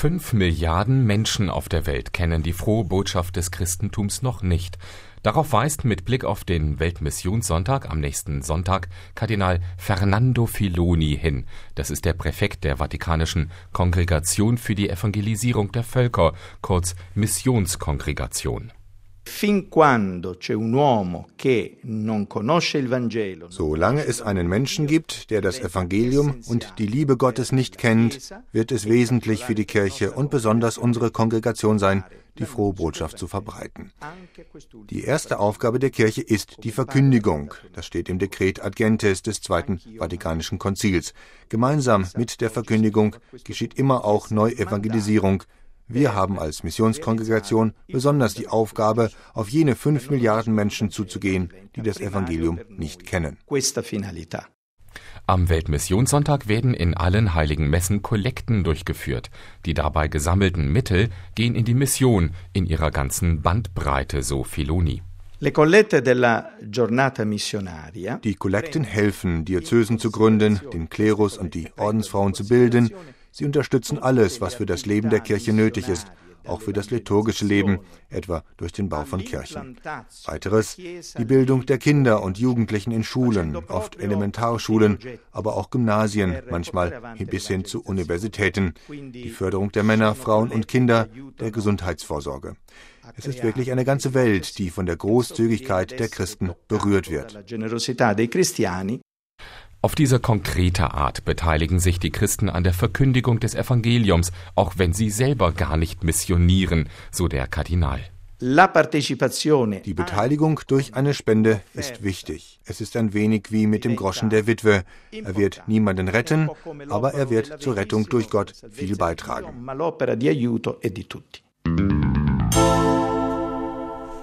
5 Milliarden Menschen auf der Welt kennen die frohe Botschaft des Christentums noch nicht. Darauf weist mit Blick auf den Weltmissionssonntag am nächsten Sonntag Kardinal Fernando Filoni hin. Das ist der Präfekt der Vatikanischen Kongregation für die Evangelisierung der Völker, kurz Missionskongregation. Solange es einen Menschen gibt, der das Evangelium und die Liebe Gottes nicht kennt, wird es wesentlich für die Kirche und besonders unsere Kongregation sein, die frohe Botschaft zu verbreiten. Die erste Aufgabe der Kirche ist die Verkündigung. Das steht im Dekret Ad Gentes des Zweiten Vatikanischen Konzils. Gemeinsam mit der Verkündigung geschieht immer auch Neuevangelisierung. Wir haben als Missionskongregation besonders die Aufgabe, auf jene 5 Milliarden Menschen zuzugehen, die das Evangelium nicht kennen. Am Weltmissionssonntag werden in allen heiligen Messen Kollekten durchgeführt. Die dabei gesammelten Mittel gehen in die Mission in ihrer ganzen Bandbreite, so Filoni. Die Kollekten helfen, Diözesen zu gründen, den Klerus und die Ordensfrauen zu bilden. Sie unterstützen alles, was für das Leben der Kirche nötig ist, auch für das liturgische Leben, etwa durch den Bau von Kirchen. Weiteres, die Bildung der Kinder und Jugendlichen in Schulen, oft Elementarschulen, aber auch Gymnasien, manchmal bis hin zu Universitäten, die Förderung der Männer, Frauen und Kinder, der Gesundheitsvorsorge. Es ist wirklich eine ganze Welt, die von der Großzügigkeit der Christen berührt wird. Auf diese konkrete Art beteiligen sich die Christen an der Verkündigung des Evangeliums, auch wenn sie selber gar nicht missionieren, so der Kardinal. Die Beteiligung durch eine Spende ist wichtig. Es ist ein wenig wie mit dem Groschen der Witwe. Er wird niemanden retten, aber er wird zur Rettung durch Gott viel beitragen.